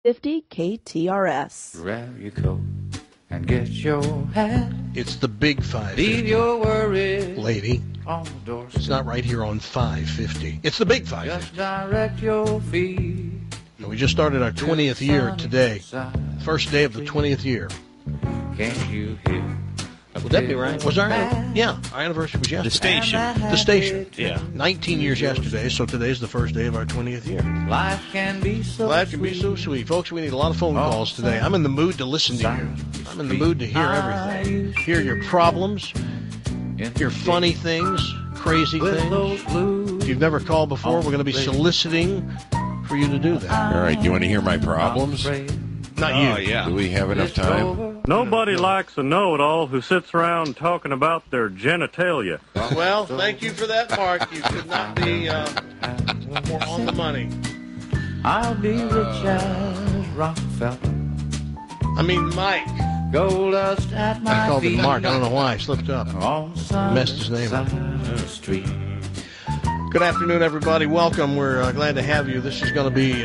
50 KTRS. Grab your coat and get your hat. It's the big 550. Leave your worries lady. on the doorstep. It's not right here on 550. It's the big 550. Just direct your feet. And we just started our 20th year today. First day of the 20th year. Can you hear? Would that be right? Was our anniversary was yesterday. The station. The station. Yeah. 19 years yesterday, so today's the first day of our 20th year. Life can be so Life can be so sweet. Folks, we need a lot of phone calls today. I'm in the mood to listen to you. I'm in the mood to hear everything. Hear your problems, your funny things, crazy things. If you've never called before, we're going to be soliciting for you to do that. All right, you want to hear my problems? Not you. Oh, yeah. Do we have enough time? Nobody likes a know-it-all who sits around talking about their genitalia. Well, thank you for that, Mark. You could not be more on the money. I'll be rich as Rockefeller. I mean, Mike. Gold dust at my I called feet. him Mark. I don't know why. I slipped up. On some Messed his name up. side of the street. Good afternoon, everybody. Welcome. We're glad to have you. This is going to be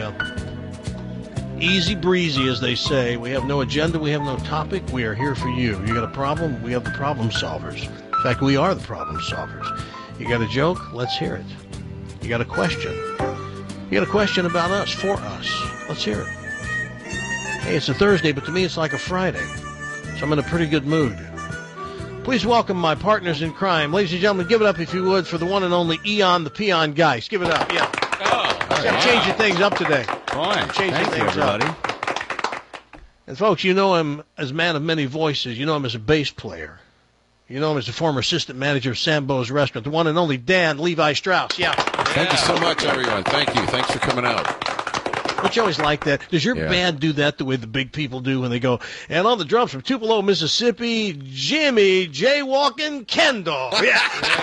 easy breezy, as they say. We have no agenda. We have no topic. We are here for you. You got a problem? We have the problem solvers. In fact, we are the problem solvers. You got a joke? Let's hear it. You got a question? You got a question about us, for us? Let's hear it. Hey, it's a Thursday, but to me it's like a Friday. So I'm in a pretty good mood. Please welcome my partners in crime. Ladies and gentlemen, give it up, if you would, for the one and only Eon the Peon Geist. Give it up, yeah. I'm changing things up today. Fine. Changing Thank you, things up. everybody. And folks, you know him as man of many voices. You know him as a bass player. You know him as the former assistant manager of Sambo's Restaurant, the one and only Dan Levi Strauss. Yeah. Thank you so much, everyone. Thank you. Thanks for coming out. Don't you always like that? Does your band do that the way the big people do when they go, and on the drums from Tupelo, Mississippi, Jimmy Jaywalking Kendall. Yeah.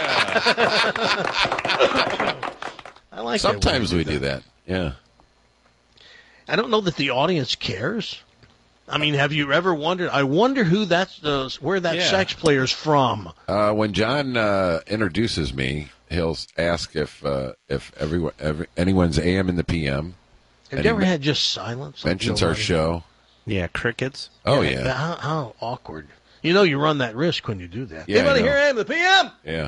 I like that. Sometimes we do that. Yeah. I don't know that the audience cares. I mean, have you ever wondered? I wonder who where that sax player's from. When John introduces me, he'll ask if anyone's AM in the PM. Have you ever had just silence? Mentions our show. Yeah, crickets. Oh, yeah. How awkward. You know you run that risk when you do that. Yeah, Anybody I know. here AM the PM? Yeah.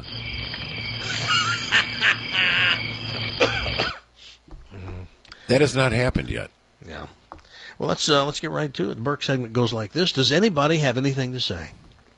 That has not happened yet. Yeah. Well, let's get right to it. The Burke segment goes like this. Does anybody have anything to say?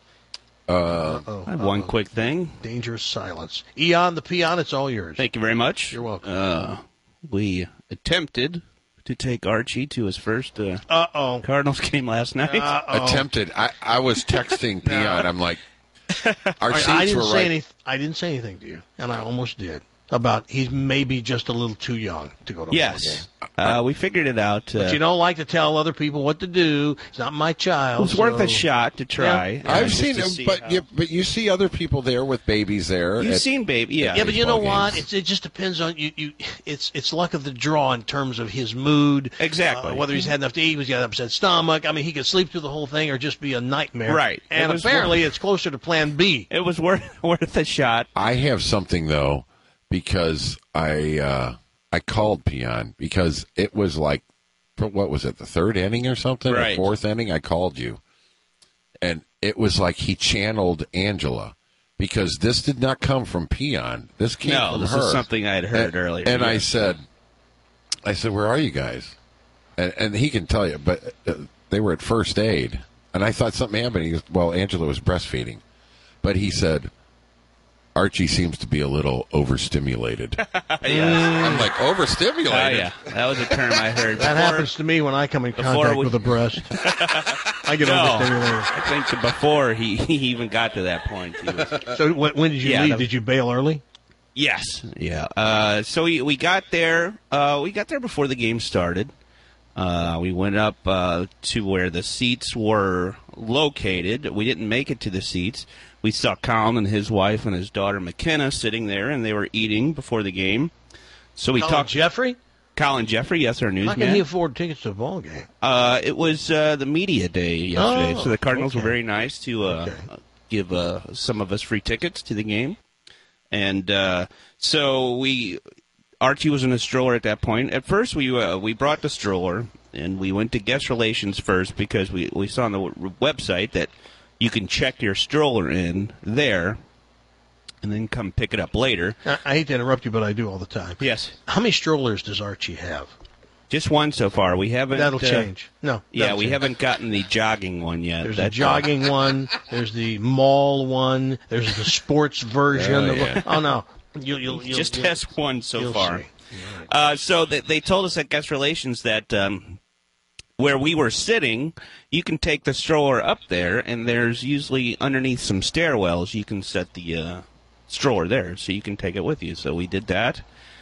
I have one quick thing. Dangerous silence. Eon the Peon, it's all yours. Thank you very much. You're welcome. We attempted to take Archie to his first Cardinals game last night. Attempted. I was texting Peon. I'm like, our seats were right. I didn't say anything to you, and I almost did, about he's maybe just a little too young to go to a ball game. We figured it out. But you don't like to tell other people what to do. It's not my child. It was worth a shot to try. Yeah. I've seen him, but you see other people there with babies there. You've seen baby, Yeah, but you know baseball what? It just depends on you. It's luck of the draw in terms of his mood. Exactly. Whether he's had enough to eat, he's got an upset stomach. I mean, he could sleep through the whole thing or just be a nightmare. Right. And apparently, it's closer to Plan B. It was worth a shot. I have something though, because I called Peon because it was like, what was it, the third inning or something, right. Or fourth inning? I called you, and it was like he channeled Angela, because this did not come from Peon. This came from this her. is something I had heard earlier. And I said, where are you guys? And he can tell you, but they were at first aid, and I thought something happened. He goes, well, Angela was breastfeeding, but he said, Archie seems to be a little overstimulated. I'm like, overstimulated? Yeah, that was a term I heard. That happens to me when I come in contact with a breast. I get overstimulated. I think before he even got to that point. So when did you leave? Did you bail early? Yes. Yeah. So we got there. We got there before the game started. We went up to where the seats were located. We didn't make it to the seats. We saw Colin and his wife and his daughter McKenna sitting there, and they were eating before the game. So we talked. Jeffrey? Colin Jeffrey, yes, our newsman. How can he afford tickets to a ball game? It was the media day yesterday, so the Cardinals were very nice to give some of us free tickets to the game. And so Archie was in a stroller at that point. At first, we brought the stroller and we went to guest relations first because we saw on the website that you can check your stroller in there and then come pick it up later. I hate to interrupt you, but I do all the time. Yes. How many strollers does Archie have? Just one so far. We haven't. That'll change. No. Yeah, that'll we change. haven't gotten the jogging one yet. There's a jogging one. There's the mall one. There's the sports version. Oh no. You'll just test one so far. See. So they told us at guest relations that where we were sitting, you can take the stroller up there, and there's usually underneath some stairwells you can set the stroller there, so you can take it with you. So we did that.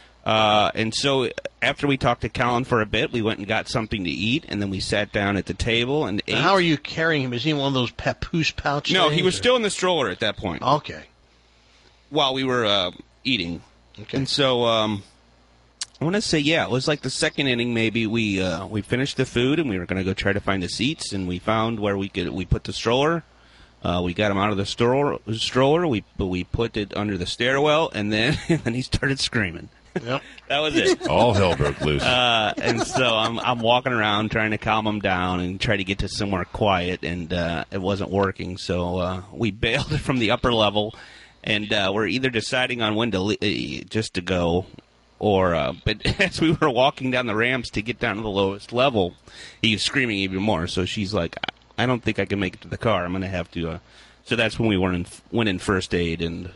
And so after we talked to Colin for a bit, we went and got something to eat, and then we sat down at the table and ate. Now, how are you carrying him? Is he in one of those papoose pouches? No, he was still in the stroller at that point. Okay. While we were eating. Okay. And so I want to say, it was like the second inning maybe. We finished the food, and we were going to go try to find the seats, and we found where we put the stroller. We got him out of the stroller. We put it under the stairwell, and then he started screaming. Yep. That was it. All hell broke loose. And so I'm walking around trying to calm him down and try to get to somewhere quiet, and it wasn't working. So we bailed from the upper level, and we're either deciding on when to just to go, or but as we were walking down the ramps to get down to the lowest level, he was screaming even more. So she's like, "I don't think I can make it to the car. I'm going to have to." So that's when we went in first aid and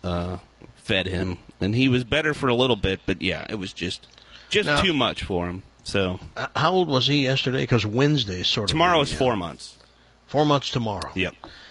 fed him. And he was better for a little bit, but yeah, it was just now, too much for him. So, how old was he yesterday? Because Wednesday is sort of tomorrow is 4 months. 4 months tomorrow. Yep.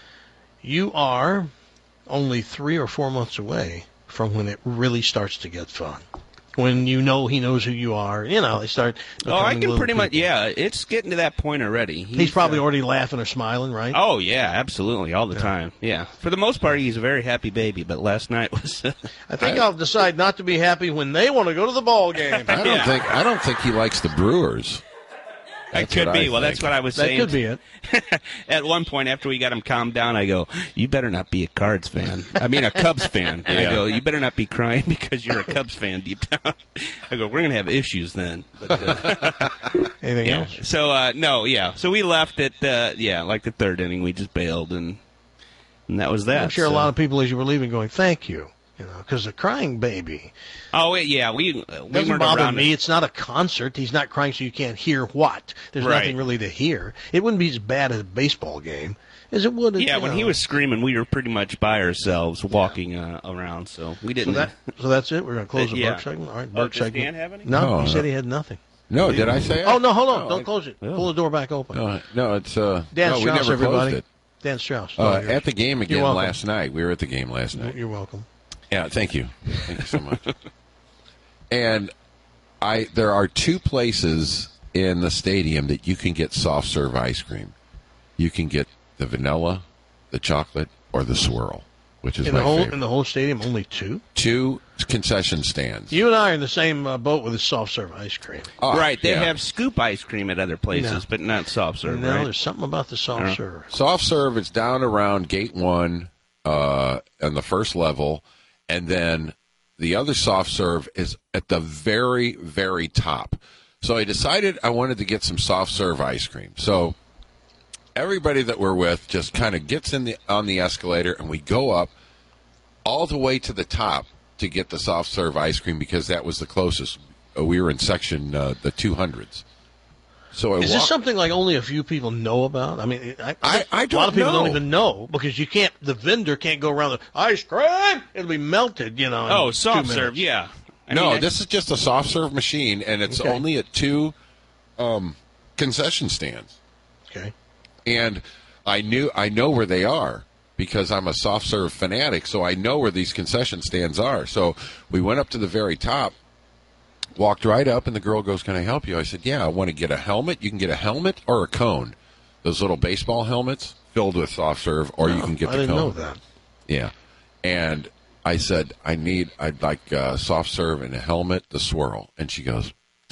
You are only 3 or 4 months away from when it really starts to get fun. When you know he knows who you are, they start. I can pretty much. Yeah, it's getting to that point already. He's probably already laughing or smiling, right? Oh yeah, absolutely, all the time. Yeah, for the most part, he's a very happy baby. But last night was. I think I'll decide not to be happy when they want to go to the ball game. I don't think he likes the Brewers. That could be. Well, that's what I was saying. That could be it. At one point, after we got him calmed down, I go, "You better not be a Cards fan. I mean, a Cubs fan." And I go, "You better not be crying because you're a Cubs fan deep down." I go, "We're gonna have issues then." But, anything else? So no, yeah. So we left at like the third inning. We just bailed, and that was that. I'm sure a lot of people, as you were leaving, going, "Thank you." Because a crying baby. Oh, yeah, we doesn't bother me. It's not a concert. He's not crying so you can't hear what. There's nothing really to hear. It wouldn't be as bad as a baseball game as it would. Yeah, when he was screaming, we were pretty much by ourselves walking around, so we didn't. So that's it. We're going to close the Burke segment. All right, Burke does segment. Dan have any? No, he said he had nothing. No, did I say it? Oh no, hold on! Don't close it. Pull the door back open. No, it's Dan Strauss, we never everybody. closed it. Dan Strauss. At the game again last night. We were at the game last night. You're welcome. Yeah, thank you. Thank you so much. And there are 2 places in the stadium that you can get soft serve ice cream. You can get the vanilla, the chocolate, or the swirl, which is my favorite. In the whole stadium, only 2? 2 concession stands. You and I are in the same boat with the soft serve ice cream. Right, they have scoop ice cream at other places, but not soft serve, No, right? there's something about the soft serve. Soft serve is down around gate 1 on the first level. And then the other soft serve is at the very, very top. So I decided I wanted to get some soft serve ice cream. So everybody that we're with just kind of gets on the escalator, and we go up all the way to the top to get the soft serve ice cream because that was the closest. We were in section the 200s. So is this something like only a few people know about? I mean, I a lot of people don't even know because you can't. The vendor can't go around the ice cream; it'll be melted, in soft 2 serve, minutes. yeah. This is just a soft serve machine, and it's only at 2 concession stands. Okay. And I know where they are because I'm a soft serve fanatic, so I know where these concession stands are. So we went up to the very top. Walked right up, and the girl goes, "Can I help you?" I said, "Yeah, I want to get a helmet. You can get a helmet or a cone. Those little baseball helmets filled with soft serve, or you can get the cone." I didn't know that. Yeah. And I said, I'd like soft serve and a helmet, the swirl. And she goes,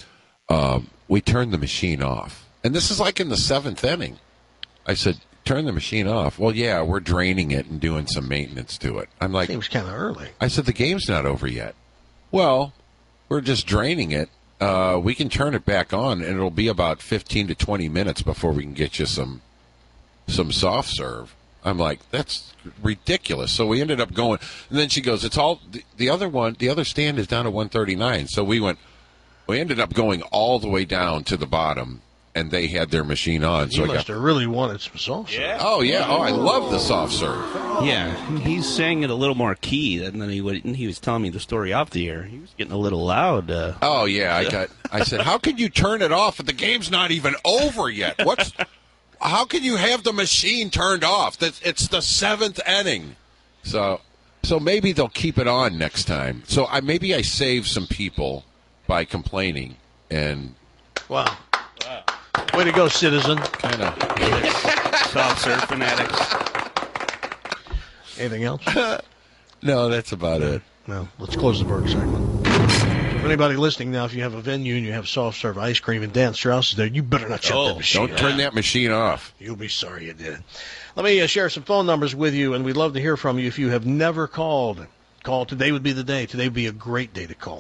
we turned the machine off. And this is like in the 7th inning. I said, turn the machine off. Well, yeah, we're draining it and doing some maintenance to it. I'm like, seems kind of early. I said, the game's not over yet. Well, we're just draining it we can turn it back on, and it'll be about 15 to 20 minutes before we can get you some soft serve. I'm like, that's ridiculous. So we ended up going, and then she goes, it's all the other stand is down to 139. So we ended up going all the way down to the bottom, and they had their machine on. You must have really wanted some soft serve. Yeah. Oh yeah, I love the soft serve. Yeah, he's saying it a little more key than he was telling me the story off the air. He was getting a little loud. Oh yeah, I said, how can you turn it off if the game's not even over yet? How can you have the machine turned off? It's the 7th inning. So maybe they'll keep it on next time. So maybe I save some people by complaining. And Wow. Way to go, citizen. kind of. Soft serve fanatics. Anything else? No, that's about it. No. Let's close the Berg segment. For anybody listening now, if you have a venue and you have soft serve ice cream and Dan Strauss is there, you better not shut that machine Don't turn that machine off. You'll be sorry you did. Let me share some phone numbers with you, and we'd love to hear from you. If you have never called, call. Today would be the day. Today would be a great day to call.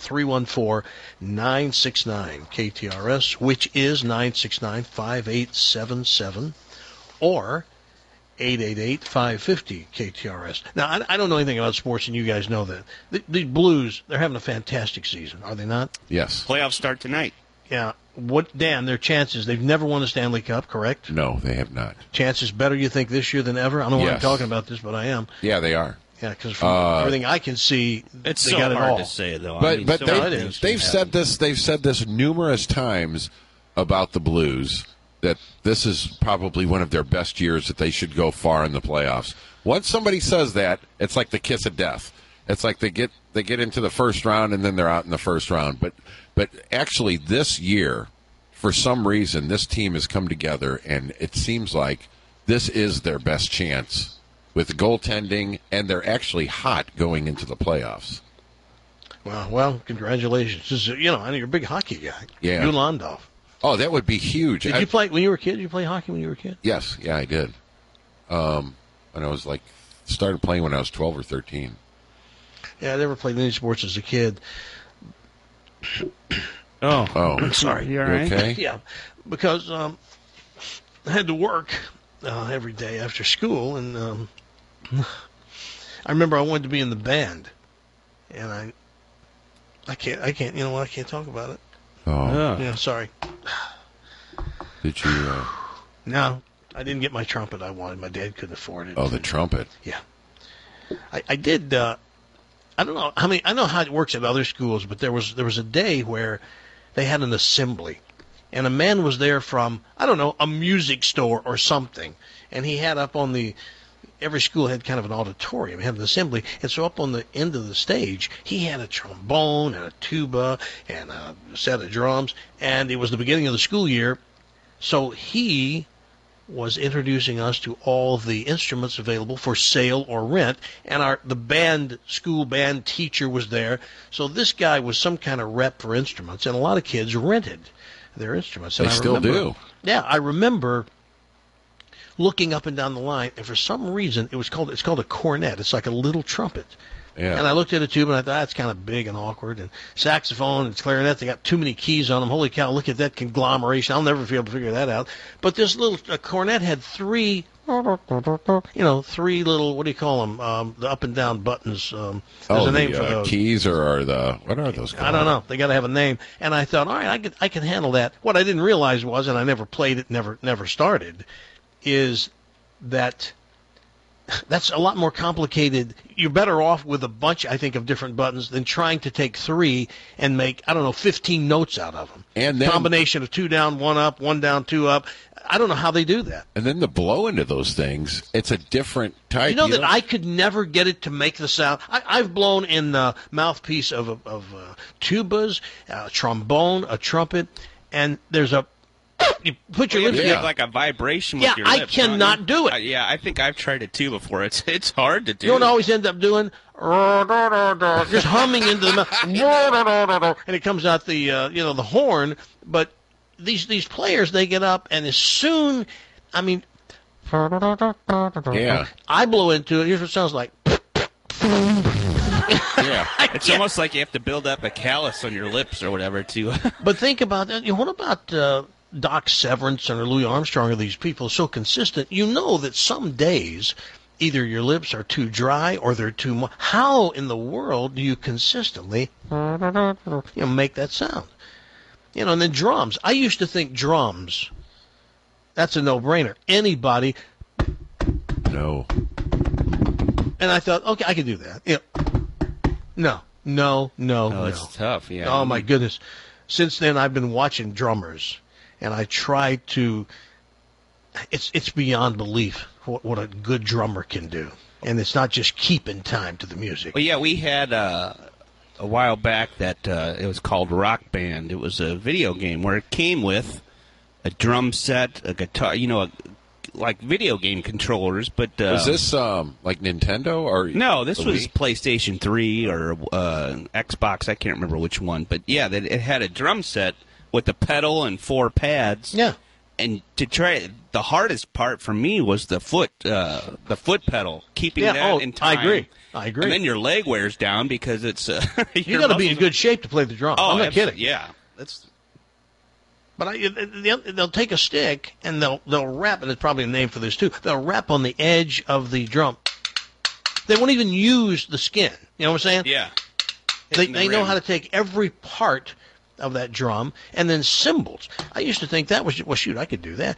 314-969-KTRS, which is 969-5877, or 888-550-KTRS. Now, I don't know anything about sports, and you guys know that. The Blues, they're having a fantastic season, are they not? Yes. Playoffs start tonight. Yeah. Dan, their chances, they've never won a Stanley Cup, correct? No, they have not. Chances better, you think, this year than ever? I don't know why I'm Yes. talking about this, but I am. Yeah, they are. Yeah, because from everything I can see, It's they so got it hard all. to say, though. But I mean, but so it many is. things they've can said happen. this. They've said this numerous times about the Blues, that this is probably one of their best years, that they should go far in the playoffs. Once somebody says that, it's like the kiss of death. It's like they get into the first round and then they're out in the first round. But actually this year, for some reason, this team has come together, and it seems like this is their best chance with goaltending, and they're actually hot going into the playoffs. Well, congratulations. I know you're a big hockey guy. Yeah. You Landau. Oh, that would be huge. Did you play when you were a kid? Did you play hockey when you were a kid? Yes, yeah, I did. And I was started playing when I was 12 or 13. Yeah, I never played any sports as a kid. Oh, Oh, Sorry. you all you right? okay? Yeah, because I had to work every day after school, and I remember I wanted to be in the band, and I can't. You know what? I can't talk about it. Oh, Yeah, sorry. did you? No, I didn't get my trumpet I wanted. My dad couldn't afford it. Oh, the trumpet. Yeah. I did. I don't know how many. I know how it works at other schools, but there was a day where they had an assembly, and a man was there from, I don't know, a music store or something, and he had up on the. Every school had kind of an auditorium, had an assembly, and so up on the end of the stage, he had a trombone and a tuba and a set of drums, and it was the beginning of the school year, so he was introducing us to all the instruments available for sale or rent, and the school band teacher was there. So this guy was some kind of rep for instruments, and a lot of kids rented their instruments. And They still do. Yeah, I remember looking up and down the line, and for some reason it's called a cornet. It's like a little trumpet. Yeah. And I looked at a tube and I thought, that's kind of big and awkward. And saxophone and clarinet, they got too many keys on them. Holy cow, look at that conglomeration. I'll never be able to figure that out. But this little cornet had three little, what do you call them? The up and down buttons. There's a name for those. Keys, or are what are those called? I don't know. They got to have a name. And I thought, all right, I can handle that. What I didn't realize was, and I never played it, never started, is that that's a lot more complicated. You're better off with a bunch, I think, of different buttons than trying to take three and make, 15 notes out of them. And then- combination of 2 down, 1 up, 1 down, 2 up. I don't know how they do that. And then the blow into those things, it's a different type. You know that I could never get it to make the sound. I've blown in the mouthpiece of tubas, a trombone, a trumpet, and there's a. You put your You lips. have like a vibration Yeah, with your I lips. cannot don't do you? it. Yeah, I think I've tried it too before. It's hard to do. You know what I always end up doing? Just humming into the mouth, and it comes out the the horn. But these players, they get up, and as soon, Yeah. I blow into it. Here's what it sounds like. Yeah. It's almost like you have to build up a callus on your lips or whatever to. But think about that. What about Doc Severance or Louis Armstrong or these people so consistent? You know that some days either your lips are too dry or they're too moist. How in the world do you consistently make that sound? And then drums. I used to think drums, that's a no-brainer. Anybody. No. And I thought, okay, I can do that. No. Oh, it's tough. Yeah. Oh my goodness! Since then, I've been watching drummers, and I try to. It's beyond belief what a good drummer can do, and it's not just keeping time to the music. Well, yeah, we had a while back that it was called Rock Band. It was a video game where it came with a drum set, a guitar, like video game controllers, but was this like Nintendo or no? This the was Wii? PlayStation 3 or Xbox. I can't remember which one, but yeah, it had a drum set with a pedal and 4 pads. Yeah, and to try the hardest part for me was the foot pedal, keeping that in time. I agree. And then your leg wears down because it's you got to be in good shape to play the drum. Oh, I'm not kidding. Yeah, that's. But they'll take a stick and they'll wrap, and there's probably a name for this too. They'll wrap on the edge of the drum. They won't even use the skin. You know what I'm saying? Yeah. They know how to take every part of that drum, and then cymbals. I used to think that was, well, shoot, I could do that.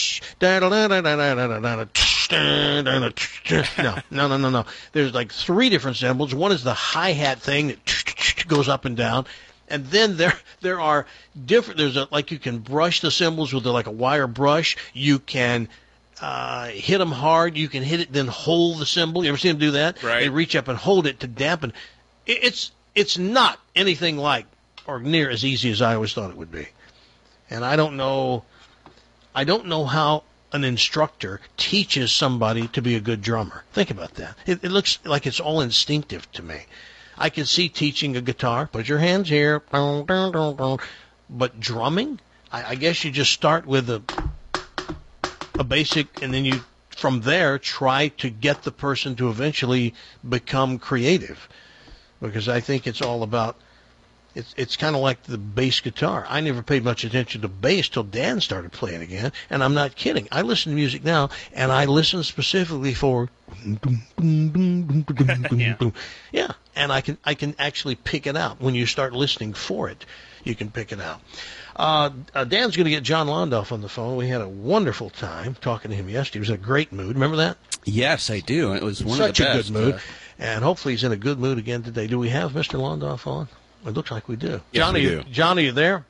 No. There's like 3 different cymbals. One is the hi-hat thing that goes up and down. And then there are different. Like you can brush the cymbals with like a wire brush. You can hit them hard. You can hit it, then hold the cymbal. You ever see them do that? Right. They reach up and hold it to dampen. It's not anything like or near as easy as I always thought it would be. And I don't know how an instructor teaches somebody to be a good drummer. Think about that. It looks like it's all instinctive to me. I can see teaching a guitar. Put your hands here. But drumming, I guess you just start with a basic, and then you, from there, try to get the person to eventually become creative. Because I think it's all about, it's kind of like the bass guitar. I never paid much attention to bass till Dan started playing again, and I'm not kidding. I listen to music now, and I listen specifically for yeah, and I can actually pick it out. When you start listening for it, you can pick it out. Dan's going to get John Londoff on the phone. We had a wonderful time talking to him yesterday. He was in a great mood. Remember that? Yes, I do. It was one Such of the best. Such a good mood. And hopefully he's in a good mood again today. Do we have Mr. Londoff on? It looks like we do. Yes, we do. John, are you there?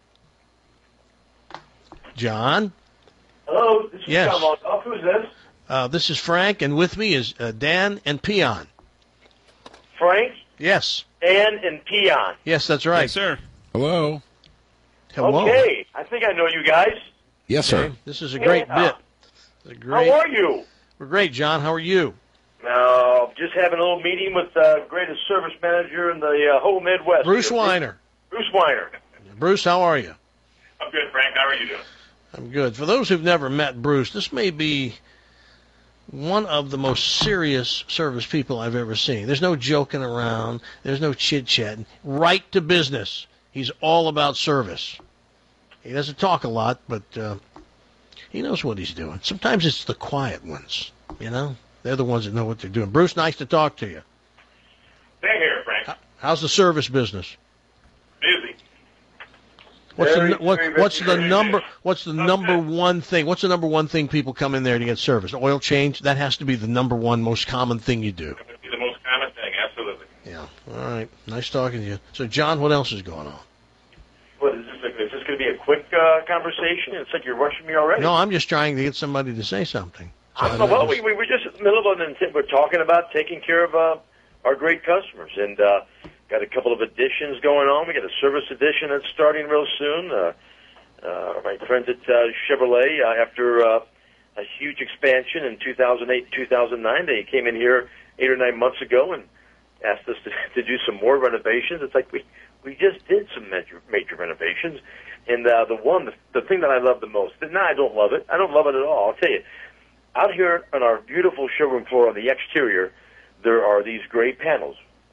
John? Hello, this is Yes. John Londoff. Who's this? This is Frank, and with me is Dan and Peon. Frank, Yes. Dan, and Peon. Yes, that's right. Yes, sir. Hello. Hello. Okay, I think I know you guys. Yes, sir. Okay. This is a great Yeah. bit. It's a great, How are you? We're great, John. How are you? Just having a little meeting with the greatest service manager in the whole Midwest. Bruce Weiner. Bruce Weiner. Bruce, how are you? I'm good, Frank. How are you doing? I'm good. For those who've never met Bruce, this may be one of the most serious service people I've ever seen. There's no joking around. There's no chit-chatting. Right to business. He's all about service. He doesn't talk a lot, but he knows what he's doing. Sometimes it's the quiet ones, you know? They're the ones that know what they're doing. Bruce, nice to talk to you. Same here, Frank. How's the service business? Busy. What's Very, the very number? busy. What's the number one thing? What's the number one thing people come in there to get service? Oil change. That has to be the number one most common thing you do. That would be the most common thing, absolutely. Yeah. All right. Nice talking to you. So, John, what else is going on? What, is this going to be a quick conversation? It's like you're rushing me already. No, I'm just trying to get somebody to say something. So I don't know. Well, we were just in the middle of an we're talking about taking care of our great customers, and got a couple of additions going on. We got a service edition that's starting real soon. My friends at Chevrolet, after a huge expansion in 2008, 2009, they came in here 8 or 9 months ago and asked us to do some more renovations. It's like we just did some major renovations, and the thing that I love the most. No, I don't love it. I don't love it at all. I'll tell you. Out here on our beautiful showroom floor on the exterior, there are these gray panels.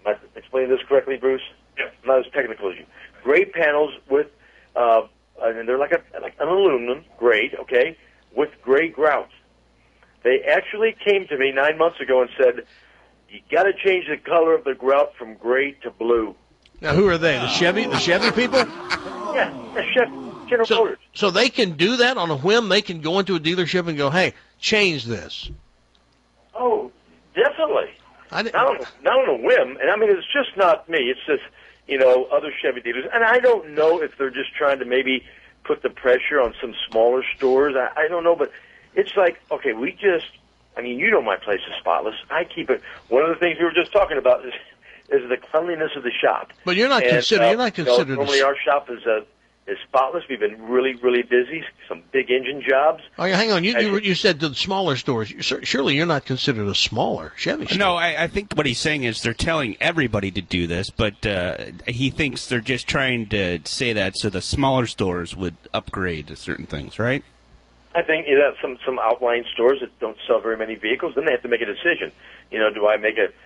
I explain this correctly, Bruce? Yes. I'm not as technical as you. Gray panels with, and they're like an aluminum grade, okay, with gray grout. They actually came to me 9 months ago and said, you got to change the color of the grout from gray to blue. Now, who are they? The Chevy people? Yeah, General Motors. So they can do that on a whim? They can go into a dealership and go, hey, change this. Oh, definitely. Not on a whim. And, I mean, it's just not me. It's just, other Chevy dealers. And I don't know if they're just trying to maybe put the pressure on some smaller stores. I don't know, but it's like, okay, my place is spotless. I keep it. One of the things we were just talking about is the cleanliness of the shop. But you're not considered. Normally, our shop is spotless. We've been really, really busy. Some big engine jobs. Oh, hang on. You said the smaller stores. Surely you're not considered a smaller Chevy store. No, I think what he's saying is they're telling everybody to do this, but he thinks they're just trying to say that so the smaller stores would upgrade to certain things, right? I think some outlying stores that don't sell very many vehicles, then they have to make a decision. Do I make a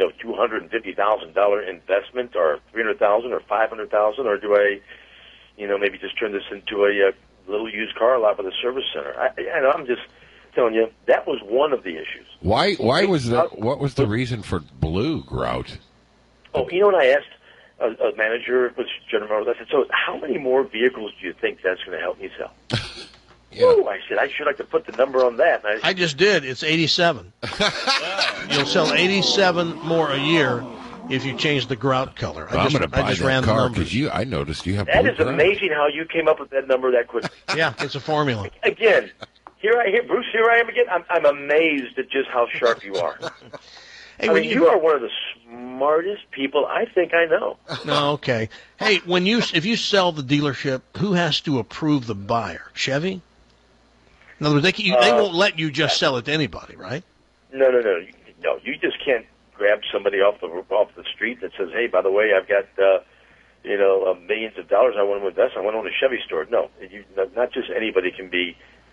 $250,000 investment, or $300,000, or $500,000, or do I, maybe just turn this into a little used car lot with a service center? I'm just telling you that was one of the issues. Why was that? What was the reason for blue grout? Oh, when I asked a manager, which General Motors, I said, so how many more vehicles do you think that's going to help me sell? Yeah. Ooh, I said, I should like to put the number on that. And I just did. It's 87. You'll sell 87 more a year if you change the grout color. I'm going to buy that car because I noticed you have that blue is grout. Amazing how you came up with that number that quickly. Yeah, it's a formula. Again, Bruce, here I am again. I'm amazed at just how sharp you are. Hey, you are one of the smartest people I think I know. No, okay. Hey, if you sell the dealership, who has to approve the buyer? Chevy? In other words, they won't let you just sell it to anybody, right? No. You just can't grab somebody off the street that says, "Hey, by the way, I've got millions of dollars I want to invest. I want to own a Chevy store." No, not just anybody can be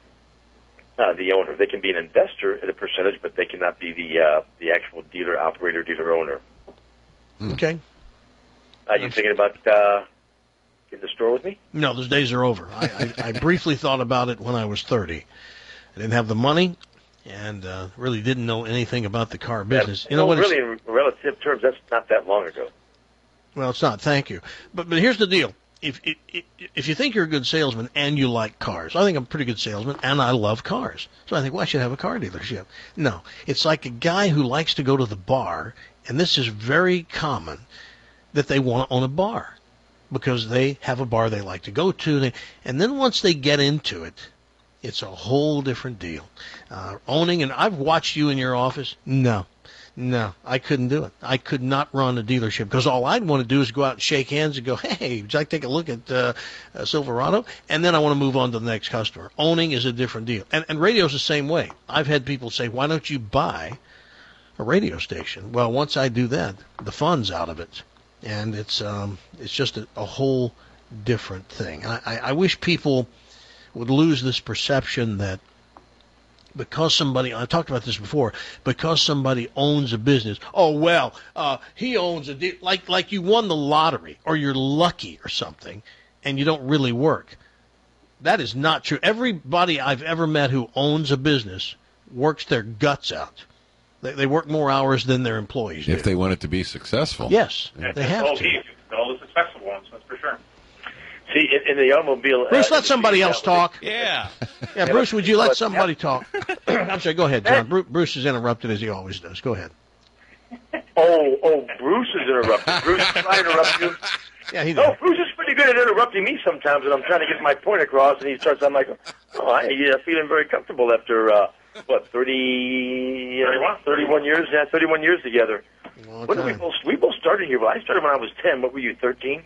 the owner. They can be an investor at a percentage, but they cannot be the actual dealer, operator, dealer owner. Okay. Are you thinking about in the store with me? No, those days are over. I briefly thought about it when I was 30. I didn't have the money and really didn't know anything about the car business. Really, in relative terms, that's not that long ago. Well, it's not. Thank you. But here's the deal. If you think you're a good salesman and you like cars, I think I'm a pretty good salesman and I love cars. So I think, well, I should have a car dealership. No, it's like a guy who likes to go to the bar, and this is very common, that they want to own a bar because they have a bar they like to go to. And then once they get into it, it's a whole different deal. Owning, and I've watched you in your office. No, I couldn't do it. I could not run a dealership because all I'd want to do is go out and shake hands and go, hey, would you like to take a look at Silverado? And then I want to move on to the next customer. Owning is a different deal. And radio's the same way. I've had people say, why don't you buy a radio station? Well, once I do that, the fun's out of it. And it's just a whole different thing. I wish people would lose this perception that because somebody, I talked about this before, because somebody owns a business, he owns like you won the lottery or you're lucky or something and you don't really work. That is not true. Everybody I've ever met who owns a business works their guts out. They work more hours than their employees do. If they want it to be successful. Yes, they have to. All the successful ones, that's for sure. See, in the automobile... Bruce, let somebody else talk. Yeah. Yeah, Bruce, would you let somebody talk? I'm sorry, go ahead, John. Bruce is interrupted as he always does. Go ahead. Oh, Bruce is interrupted. Bruce, can I interrupt you? Yeah, he does. Oh, Bruce is pretty good at interrupting me sometimes, and I'm trying to get my point across, and I'm like, I'm feeling very comfortable after, 31 years? Yeah, 31 years together. When did we both started here? Well, I started when I was 10. What were you, 13?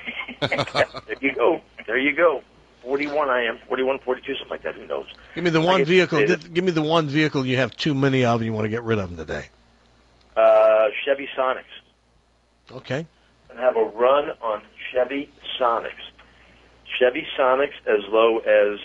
There you go. 41 I am. 41, 42, something like that. Who knows? Give me the one vehicle. Give me the one vehicle you have too many of and you want to get rid of them today. Chevy Sonics. Okay. And have a run on Chevy Sonics. Chevy Sonics as low as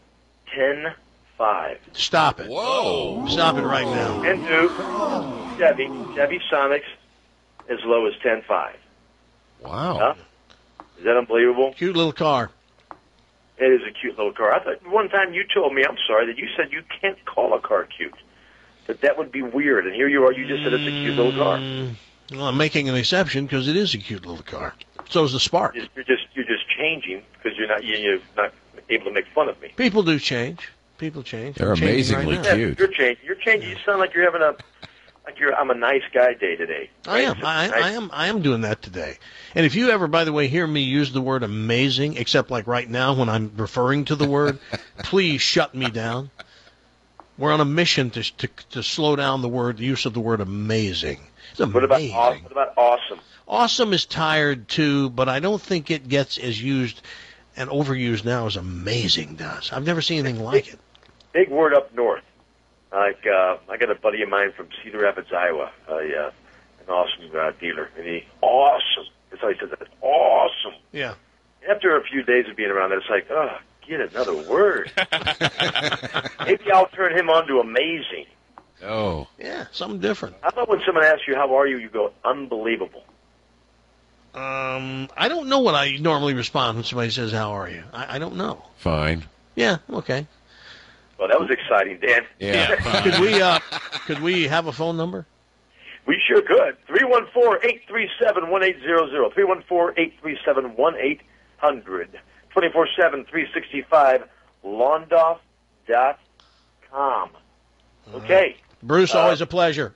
10.5. Stop it. Whoa. Stop it right now. And Chevy Sonics as low as 10.5. Wow. Huh? Is that unbelievable? Cute little car. It is a cute little car. I thought one time you told me, I'm sorry, that you said you can't call a car cute. That would be weird. And here you are, you just said it's a cute little car. Well, I'm making an exception because it is a cute little car. So is the Spark. You're just changing because you're not able to make fun of me. People do change. People change. They're I'm changing amazingly right now. cute. You're changing. You're changing. You sound like you're having I'm a nice guy day today. I am. I am doing that today. And if you ever, by the way, hear me use the word amazing, except like right now when I'm referring to the word, please shut me down. We're on a mission to slow down the use of the word amazing. It's amazing. What about awesome? Awesome is tired too, but I don't think it gets as used and overused now as amazing does. I've never seen anything like it. Big word up north. Like I got a buddy of mine from Cedar Rapids, Iowa, an awesome dealer, and awesome. That's how he says it. Awesome. Yeah. After a few days of being around, it's like, get another word. Maybe I'll turn him on to amazing. Oh. Yeah, something different. How about when someone asks you, how are you, you go, unbelievable. I don't know what I normally respond when somebody says, how are you? I don't know. Fine. Yeah, okay. Well, that was exciting, Dan. Yeah. Could we have a phone number? We sure could. 314-837-1800. 314-837-1800. 24/7, 365, lawndoff.com. Okay. Bruce, always a pleasure.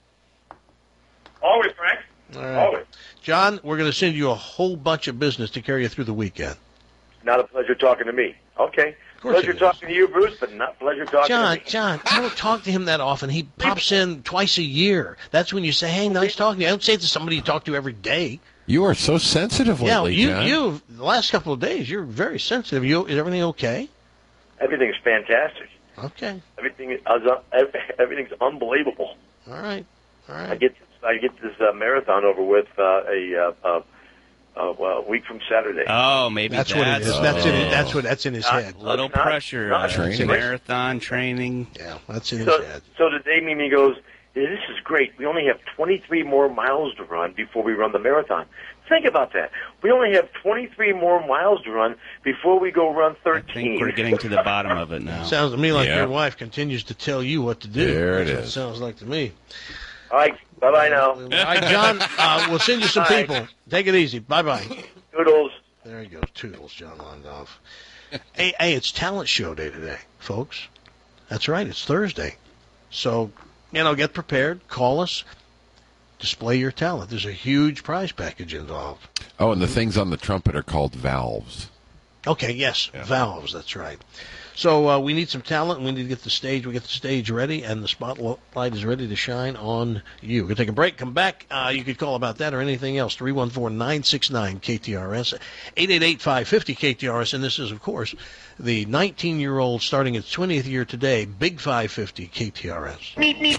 Always, Frank. All right. Always. John, we're going to send you a whole bunch of business to carry you through the weekend. Not a pleasure talking to me. Okay. course Pleasure it is. talking to you, Bruce, but not pleasure talking to me. John, I don't talk to him that often. He pops in twice a year. That's when you say, hey, nice talking to you. I don't say it to somebody you talk to every day. You are so sensitive lately, John. you the last couple of days, you're very sensitive. Is everything okay? Everything's fantastic. Okay. Everything's unbelievable. All right. I get this marathon over with a week from Saturday. Oh, maybe that's what it is. That's in his head. Little pressure. Training. Marathon training. Yeah, that's in his head. So today Mimi goes, this is great. We only have 23 more miles to run before we run the marathon. Think about that. We only have 23 more miles to run before we go run 13. I think we're getting to the bottom of it now. Sounds to me like your wife continues to tell you what to do. There it That's what is. it sounds like to me. All right. Bye-bye now. All right, John, we'll send you some people. Take it easy. Bye-bye. Toodles. There you go. Toodles, John Londoff. Hey, it's talent show day today, folks. That's right. It's Thursday. So, get prepared. Call us. Display your talent. There's a huge prize package involved. Oh, and the things on the trumpet are called valves. Okay, yes, valves, that's right. So we need some talent, and we need to get the stage. We get the stage ready, and the spotlight is ready to shine on you. We're going to take a break, come back. You could call about that or anything else, 314-969-KTRS, 888-550-KTRS, and this is, of course, the 19-year-old starting its 20th year today, Big 550 KTRS.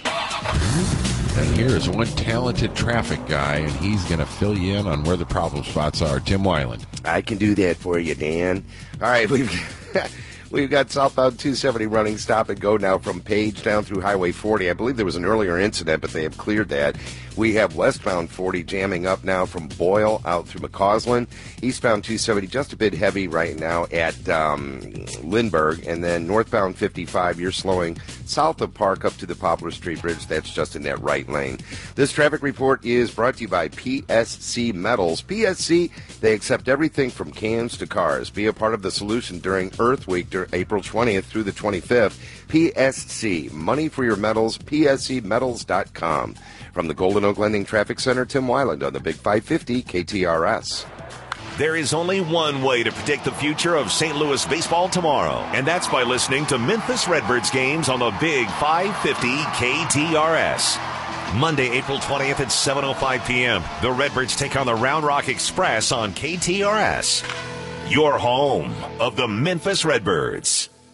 And here is one talented traffic guy, and he's going to fill you in on where the problem spots are. Tim Weiland. I can do that for you, Dan. All right, we've got southbound 270 running stop and go now from Page down through Highway 40. I believe there was an earlier incident, but they have cleared that. We have westbound 40 jamming up now from Boyle out through McCausland. Eastbound 270 just a bit heavy right now at Lindbergh. And then northbound 55, you're slowing south of Park up to the Poplar Street Bridge. That's just in that right lane. This traffic report is brought to you by PSC Metals. PSC, they accept everything from cans to cars. Be a part of the solution during Earth Week, April 20th through the 25th. PSC, money for your metals, pscmetals.com. From the Golden Oak Lending Traffic Center, Tim Weiland on the Big 550 KTRS. There is only one way to predict the future of St. Louis baseball tomorrow, and that's by listening to Memphis Redbirds games on the Big 550 KTRS. Monday, April 20th at 7:05 p.m., the Redbirds take on the Round Rock Express on KTRS. Your home of the Memphis Redbirds.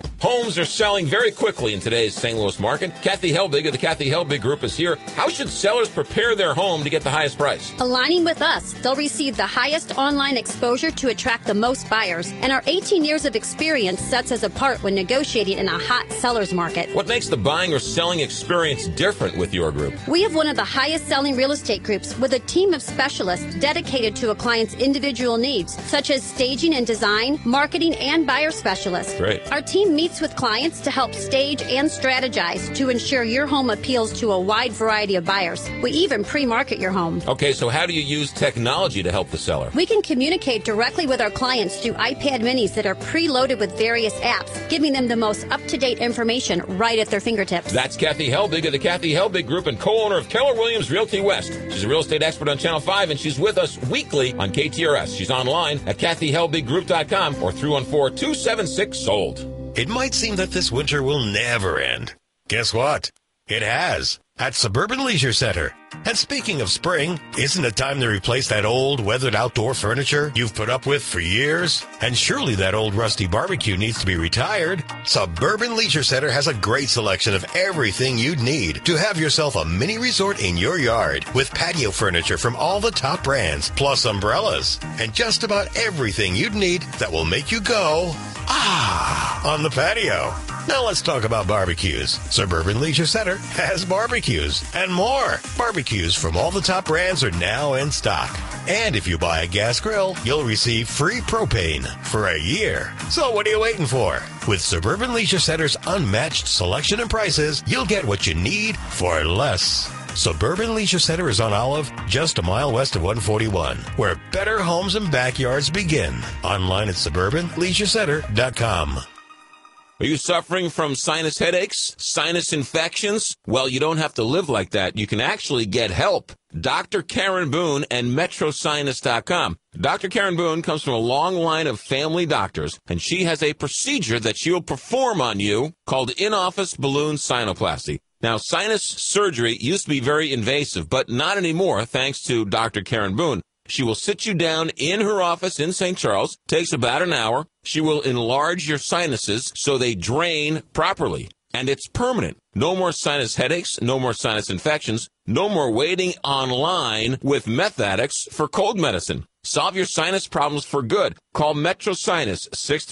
Homes are selling very quickly in today's St. Louis market. Kathy Helbig of the Kathy Helbig Group is here. How should sellers prepare their home to get the highest price? Aligning with us, they'll receive the highest online exposure to attract the most buyers. And our 18 years of experience sets us apart when negotiating in a hot seller's market. What makes the buying or selling experience different with your group? We have one of the highest selling real estate groups with a team of specialists dedicated to a client's individual needs, such as staging and design, marketing, and buyer specialists. Great. Our team meets with clients to help stage and strategize to ensure your home appeals to a wide variety of buyers. We even pre-market your home. Okay, so how do you use technology to help the seller? We can communicate directly with our clients through iPad minis that are preloaded with various apps, giving them the most up-to-date information right at their fingertips. That's Kathy Helbig of the Kathy Helbig Group and co-owner of Keller Williams Realty West. She's a real estate expert on Channel 5, and she's with us weekly on KTRS. She's online at KathyHelbigGroup.com or 314-276-SOLD. It might seem that this winter will never end. Guess what? It has at Suburban Leisure Center. And speaking of spring, isn't it time to replace that old, weathered outdoor furniture you've put up with for years? And surely that old rusty barbecue needs to be retired. Suburban Leisure Center has a great selection of everything you'd need to have yourself a mini resort in your yard with patio furniture from all the top brands, plus umbrellas, and just about everything you'd need that will make you go, ah, on the patio. Now let's talk about barbecues. Suburban Leisure Center has barbecues and more. Barbecues from all the top brands are now in stock. And if you buy a gas grill, you'll receive free propane for a year. So what are you waiting for? With Suburban Leisure Center's unmatched selection and prices, you'll get what you need for less. Suburban Leisure Center is on Olive, just a mile west of 141, where better homes and backyards begin. Online at suburbanleisurecenter.com. Are you suffering from sinus headaches, sinus infections? Well, you don't have to live like that. You can actually get help. Dr. Karen Boone and MetroSinus.com. Dr. Karen Boone comes from a long line of family doctors, and she has a procedure that she will perform on you called in-office balloon sinuplasty. Now, sinus surgery used to be very invasive, but not anymore, thanks to Dr. Karen Boone. She will sit you down in her office in St. Charles. Takes about an hour. She will enlarge your sinuses so they drain properly. And it's permanent. No more sinus headaches, no more sinus infections, no more waiting online with meth addicts for cold medicine. Solve your sinus problems for good. Call Metro Sinus,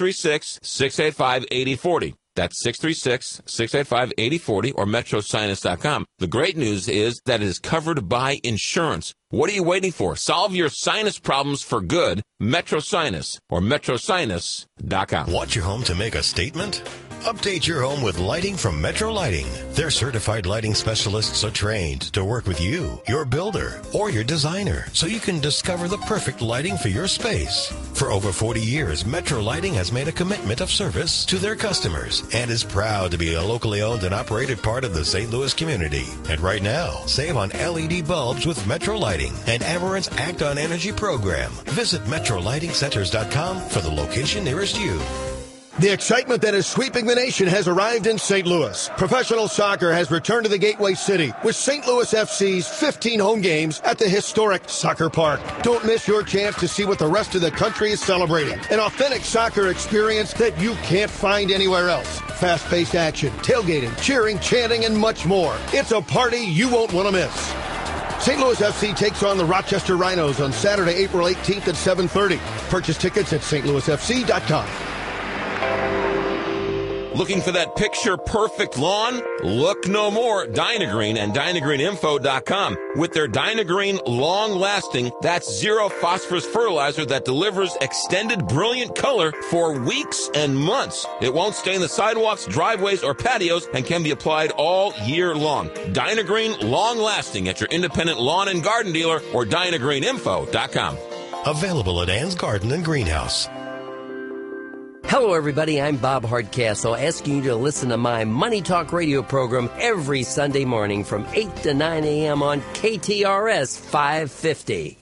636-685-8040. That's 636-685-8040 or metrosinus.com. The great news is that it is covered by insurance. What are you waiting for? Solve your sinus problems for good. Metro Sinus or metrosinus.com. Want your home to make a statement? Update your home with lighting from Metro Lighting. Their certified lighting specialists are trained to work with you, your builder, or your designer, so you can discover the perfect lighting for your space. For over 40 years, Metro Lighting has made a commitment of service to their customers and is proud to be a locally owned and operated part of the St. Louis community. And right now, save on LED bulbs with Metro Lighting and Amarant's Act on Energy program. Visit MetroLightingCenters.com for the location nearest you. The excitement that is sweeping the nation has arrived in St. Louis. Professional soccer has returned to the Gateway City with St. Louis FC's 15 home games at the historic Soccer Park. Don't miss your chance to see what the rest of the country is celebrating. An authentic soccer experience that you can't find anywhere else. Fast-paced action, tailgating, cheering, chanting, and much more. It's a party you won't want to miss. St. Louis FC takes on the Rochester Rhinos on Saturday, April 18th at 7:30. Purchase tickets at stlouisfc.com. Looking for that picture-perfect lawn? Look no more. Dynagreen and DynagreenInfo.com. With their Dynagreen long-lasting, that's zero phosphorus fertilizer that delivers extended brilliant color for weeks and months. It won't stain the sidewalks, driveways, or patios and can be applied all year long. Dynagreen long-lasting at your independent lawn and garden dealer or DynagreenInfo.com. Available at Ann's Garden and Greenhouse. Hello, everybody. I'm Bob Hardcastle, asking you to listen to my Money Talk radio program every Sunday morning from 8 to 9 a.m. on KTRS 550.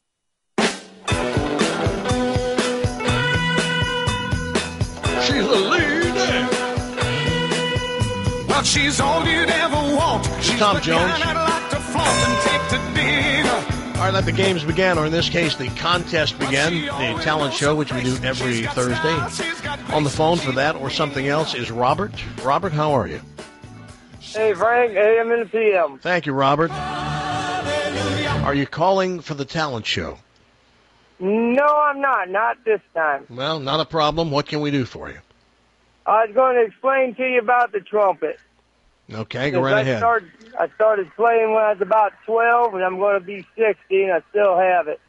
She's a lady. Well, she's all you'd ever want. She's Tom the Jones. kind I'd like to flaunt and take to dinner. All right, let the games begin, or in this case, the contest begin. The talent show, which we do every Thursday. On the phone for that or something else is Robert. Robert, how are you? Hey, Frank, AM and PM. Thank you, Robert. Are you calling for the talent show? No, I'm not. Not this time. Well, not a problem. What can we do for you? I was going to explain to you about the trumpet. Okay, go right ahead. I started playing when I was about 12, and I'm going to be 60, and I still have it.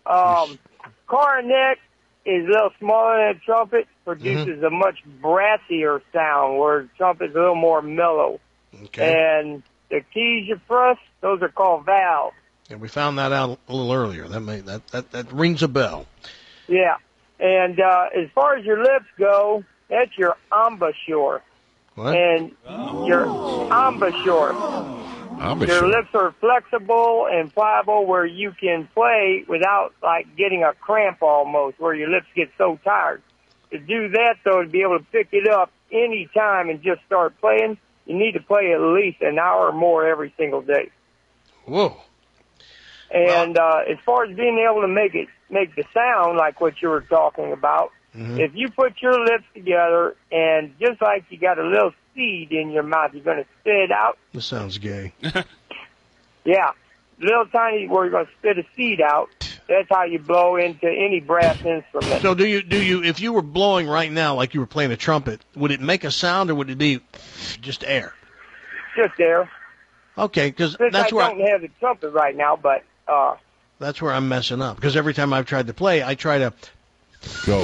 Cornet is a little smaller than a trumpet, produces a much brassier sound, where the trumpet's a little more mellow. Okay. And the keys you press, those are called valves. And we found that out a little earlier. That rings a bell. Yeah. And as far as your lips go, that's your embouchure. What? And your embouchure. Your lips are flexible and pliable where you can play without, like, getting a cramp almost, where your lips get so tired. To do that, though, to be able to pick it up any time and just start playing, you need to play at least an hour or more every single day. Whoa. And as far as being able to make the sound like what you were talking about, if you put your lips together and just like you got a little seed in your mouth, you're going to spit it out. This sounds gay. Yeah. Little tiny where you're going to spit a seed out. That's how you blow into any brass instrument. So do you, if you were blowing right now like you were playing a trumpet, would it make a sound or would it be just air? Just air. Okay, because Since that's where I don't have the trumpet right now, but that's where I'm messing up. Because every time I've tried to play, I try to go.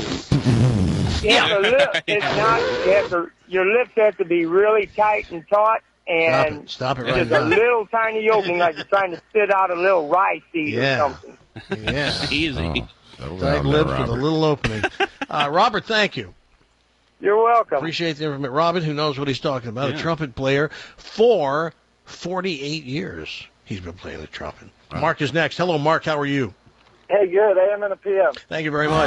Your lips have to be really tight and taut, and Stop it right just now. a little tiny opening, like you're trying to spit out a little rice seed or something. Yeah. Easy. Tight lips with a little opening. Robert, thank you. You're welcome. Appreciate the information. Robert, who knows what he's talking about, Yeah. a trumpet player for 48 years. He's been playing the trumpet. Mark is next. Hello, Mark. How are you? Hey, good. AM and a PM. Thank you very much.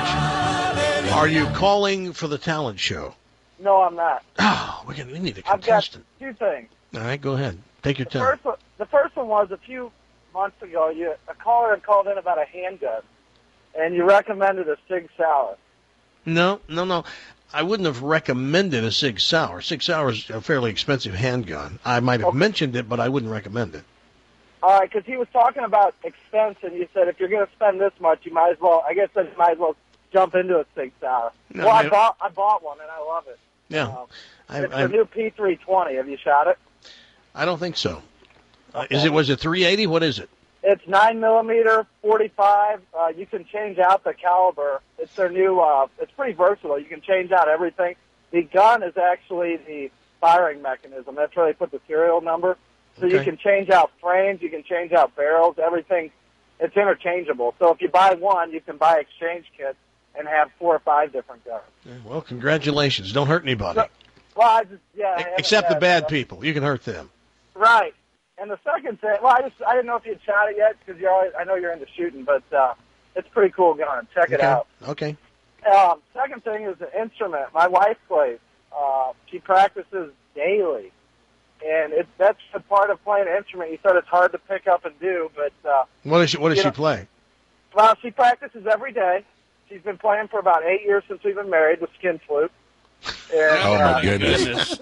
Are you calling for the talent show? No, I'm not. Oh, we need a I've got contestant. 2 things. All right, go ahead. Take your time. The first one was a few months ago. A caller had called in about a handgun, and you recommended a Sig Sauer. No. I wouldn't have recommended a Sig Sauer. Sig Sauer is a fairly expensive handgun. I might have mentioned it, but I wouldn't recommend it. All right, because he was talking about expense, and you said if you're going to spend this much, you might as well. I guess you might as well jump into a Sig Sauer. No, well, man. I bought one, and I love it. Yeah. It's the new P320. Have you shot it? I don't think so. Okay. Was it 380? What is it? It's 9mm, 45. You can change out the caliber. It's their new. It's pretty versatile. You can change out everything. The gun is actually the firing mechanism. That's where they put the serial number. So you can change out frames. You can change out barrels. Everything. It's interchangeable. So if you buy one, you can buy exchange kits and have 4 or 5 different guns. Well, congratulations. Don't hurt anybody. Well, I haven't Except the had bad enough. people. You can hurt them. Right. And the second thing, well, I didn't know if you'd shot it yet because I know you're into shooting, but it's a pretty cool gun. Check it out. Okay. Second thing is the instrument. My wife plays. She practices daily, and that's a part of playing an instrument. You said it's hard to pick up and do, but What does she play? Well, she practices every day. She's been playing for about 8 years since we've been married with skin flute. And, Oh, my goodness.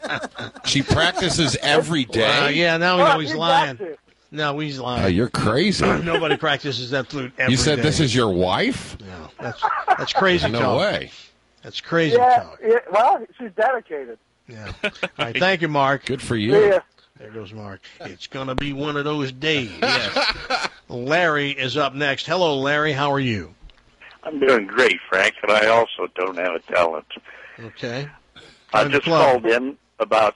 She practices every day? Yeah, now we know he's you lying. got to. No, he's lying. Oh, you're crazy. Nobody practices that flute every day. You said this is your wife? No, that's crazy No talk. way. That's crazy Yeah, talk. well, she's dedicated. Yeah. All right, thank you, Mark. Good for you. Yeah. There goes Mark. It's going to be one of those days. Yes. Larry is up next. Hello, Larry. How are you? I'm doing great, Frank, and I also don't have a talent. Okay. I Join the just club. called in about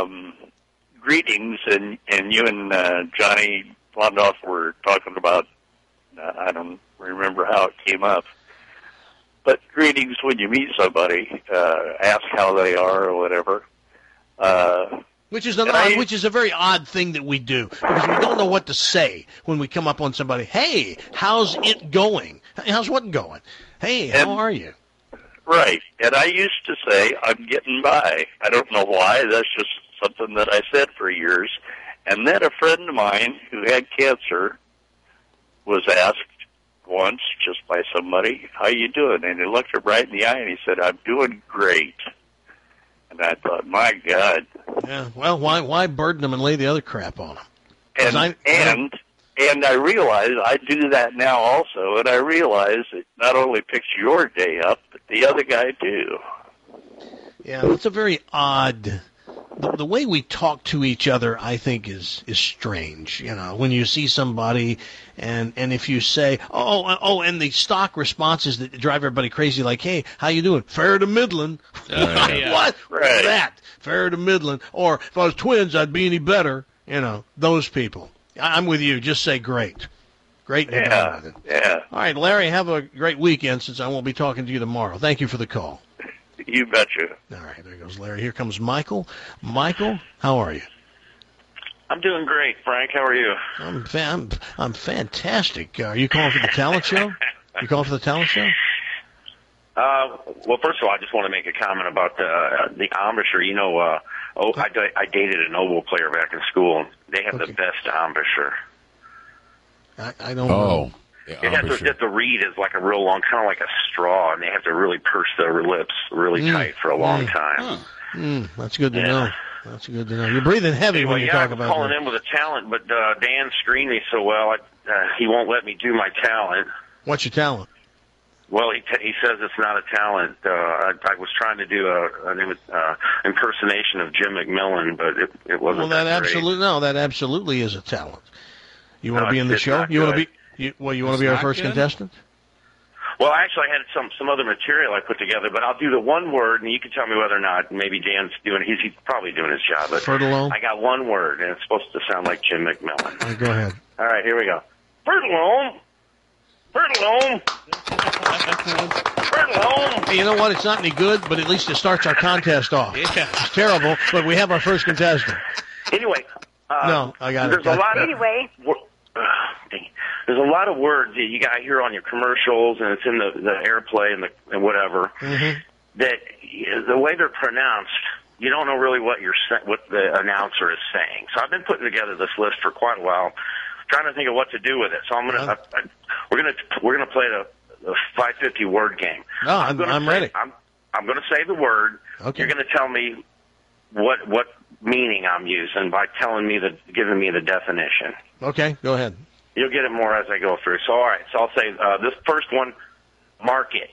greetings, and you and Johnny Blondoff were talking about, I don't remember how it came up, but greetings when you meet somebody, ask how they are or whatever. Which is a very odd thing that we do because we don't know what to say when we come up on somebody. Hey, how's it going? How's what going? Hey, how are you? Right, and I used to say, I'm getting by. I don't know why, that's just something that I said for years. And then a friend of mine who had cancer was asked once just by somebody, "How you doing?" And he looked her right in the eye and he said, "I'm doing great." And I thought, my God. Yeah. Well, why burden them and lay the other crap on them? And I realize I do that now also, and I realize it not only picks your day up, but the other guy too. Yeah, it's a very odd. The way we talk to each other, I think, is strange. You know, when you see somebody, and if you say, and the stock responses that drive everybody crazy, like, "Hey, how you doing? Fair to middling." What? Right. That fair to middling. Or if I was twins, I'd be any better. You know, those people. I'm with you. Just say great. Great. And you're done with it. Yeah. All right, Larry, have a great weekend since I won't be talking to you tomorrow. Thank you for the call. You betcha. All right, there goes Larry. Here comes Michael. Michael, how are you? I'm doing great, Frank. How are you? I'm fantastic. Are you calling for the talent show? You calling for the talent show? Well, first of all, I just want to make a comment about the embouchure. You know, I dated a Noble player back in school. They have the best embouchure. I don't know. The reed is like a real long, kind of like a straw, and they have to really purse their lips really tight for a long time. That's good to know. That's good to know. You're breathing heavy when you talk about I'm calling in with a talent, but Dan screened me so well, he won't let me do my talent. What's your talent? Well, he says it's not a talent. I was trying to do an impersonation of Jim McMillan, but it wasn't. Well, that absolutely is a talent. You want to be in the show? You want to be? You want to be our first contestant? Well, actually, I had some other material I put together, but I'll do the one word, and you can tell me whether or not maybe Dan's doing. He's probably doing his job. But Fertilome? I got one word, and it's supposed to sound like Jim McMillan. All right, go ahead. All right, here we go. Fertilome. Fertilome. Fertilome. Hey, you know what? It's not any good, but at least it starts our contest off. Yeah. It's terrible, but we have our first contestant. Anyway. No, I got it. There's a lot of... There's a lot of words that you got to hear on your commercials, and it's in the airplay and whatever. Mm-hmm. That the way they're pronounced, you don't know really what the announcer is saying. So I've been putting together this list for quite a while, trying to think of what to do with it. So we're gonna play the 550 word game. No, I'm ready. I'm going to say the word. Okay. You're going to tell me what meaning I'm using by giving me the definition. Okay, go ahead. You'll get it more as I go through. So, all right. So I'll say this first one, market.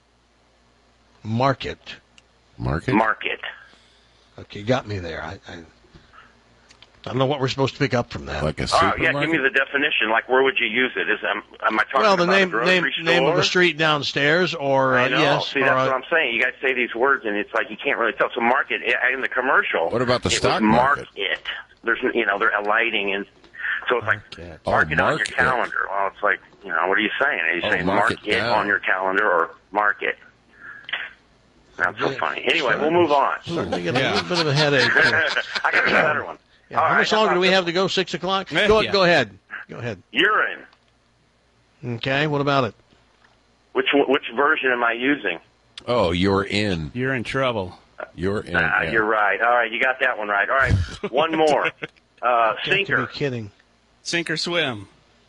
Market. Market? Market. Okay, you got me there. I don't know what we're supposed to pick up from that. Like a supermarket? Yeah, give me the definition. Like, where would you use it? Am I talking about a grocery store? Name of a street downstairs, or I know. yes. See, that's what I'm saying. You guys say these words, and it's like you can't really tell. So, market in the commercial. What about the stock market? market? There's, they're alighting, and so it's like market on your calendar. Well, it's like, what are you saying? Are you saying market on your calendar or market? That's so funny. Anyway, we'll move on. Starting to get a little bit of a headache. I got a better one. Yeah, how much longer do we have to go? 6 o'clock? Go ahead. Go ahead. Urine. Okay, what about it? Which version am I using? Oh, you're in. You're in trouble. You're in. You're right. All right, you got that one right. All right, one more. Sinker. You're kidding. Sink or swim.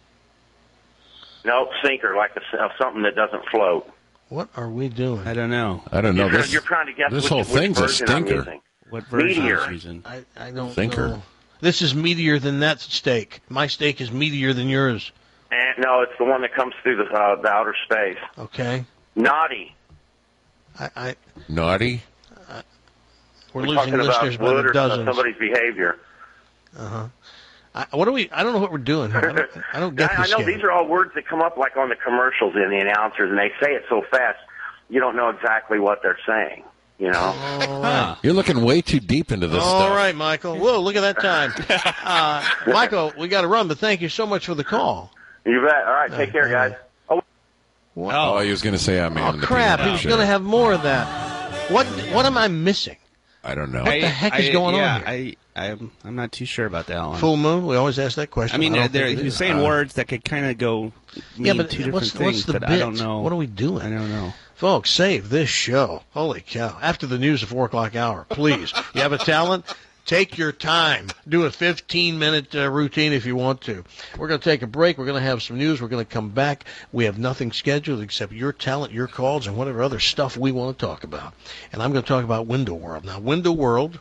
No, sinker, like something that doesn't float. What are we doing? I don't know. You're trying to guess this which whole thing's a version I'm stinker. using. What version Meteor. is using? I don't Thinker. know. This is meatier than that steak. My steak is meatier than yours. No, it's the one that comes through the outer space. Okay. Naughty. Naughty? We're losing listeners by the dozens. Somebody's behavior. Uh-huh. I don't know what we're doing here. I don't get this I know game. these are all words that come up like on the commercials and the announcers, and they say it so fast you don't know exactly what they're saying. All right. You're looking way too deep into this stuff. All right, Michael. Whoa, look at that time. Michael, we got to run, but thank you so much for the call. You bet. All right, take care, guys. What? Oh, he was going to say I'm in. Oh, crap. He was going to have more of that. What am I missing? I don't know. What the heck is going on here? I'm not too sure about that one. Full moon? We always ask that question. I mean, they're saying words that could kind of go mean two different things, what's the but bit? I don't know. What are we doing? I don't know. Folks, save this show. Holy cow. After the news of 4 o'clock hour, please. You have a talent? Take your time. Do a 15-minute routine if you want to. We're going to take a break. We're going to have some news. We're going to come back. We have nothing scheduled except your talent, your calls, and whatever other stuff we want to talk about. And I'm going to talk about Window World. Now, Window World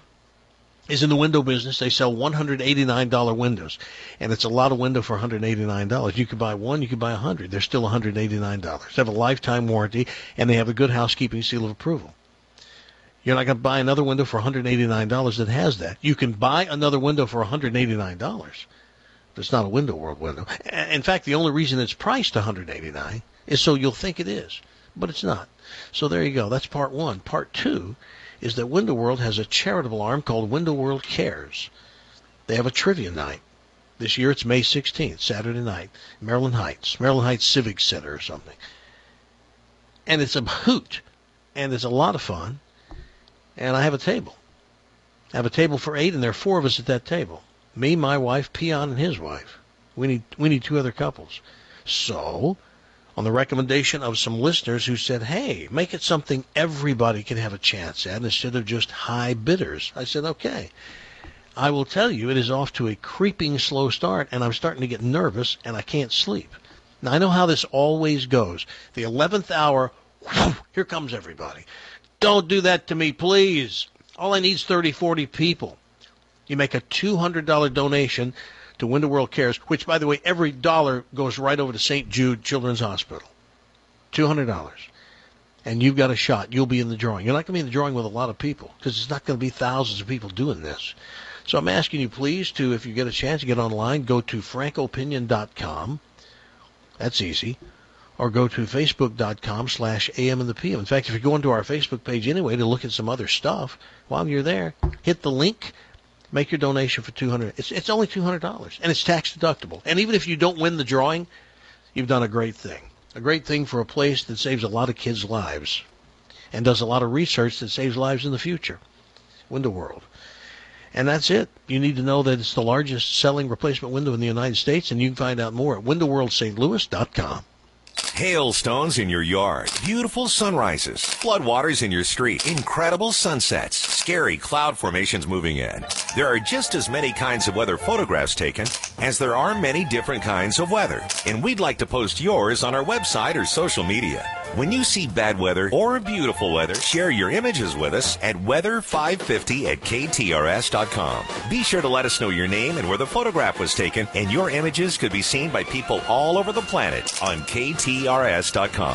is in the window business. They sell $189 windows, and it's a lot of window for $189. You could buy one, you could buy 100. They're still $189. They have a lifetime warranty, and they have a good housekeeping seal of approval. You're not going to buy another window for $189 that has that. You can buy another window for $189, but it's not a Window World window. In fact, the only reason it's priced $189 is so you'll think it is, but it's not. So there you go. That's part one. Part two is that Window World has a charitable arm called Window World Cares. They have a trivia night. This year it's May 16th, Saturday night, Maryland Heights Civic Center or something. And it's a hoot, and it's a lot of fun. And I have a table. I have a table for 8, and there are 4 of us at that table. Me, my wife, Peon, and his wife. We need 2 other couples. So, on the recommendation of some listeners who said, hey, make it something everybody can have a chance at instead of just high bidders, I said, okay. I will tell you, it is off to a creeping slow start, and I'm starting to get nervous, and I can't sleep. Now, I know how this always goes. The 11th hour, whew, here comes everybody. Don't do that to me, please. All I need is 30, 40 people. You make a $200 donation to Window World Cares, which, by the way, every dollar goes right over to St. Jude Children's Hospital. $200. And you've got a shot. You'll be in the drawing. You're not going to be in the drawing with a lot of people because it's not going to be thousands of people doing this. So I'm asking you, please, to, if you get a chance to get online, go to frankopinion.com. That's easy. Or go to facebook.com/AM and the PM. In fact, if you're going to our Facebook page anyway to look at some other stuff, while you're there, hit the link, make your donation for $200. It's only $200, and it's tax deductible. And even if you don't win the drawing, you've done a great thing. A great thing for a place that saves a lot of kids' lives and does a lot of research that saves lives in the future. Window World. And that's it. You need to know that it's the largest selling replacement window in the United States, and you can find out more at windowworldstlouis.com. Hailstones in your yard, beautiful sunrises, floodwaters in your street, incredible sunsets, scary cloud formations moving in. There are just as many kinds of weather photographs taken as there are many different kinds of weather, and we'd like to post yours on our website or social media. When you see bad weather or beautiful weather, share your images with us at weather550@ktrs.com. Be sure to let us know your name and where the photograph was taken, and your images could be seen by people all over the planet on KTRS.com.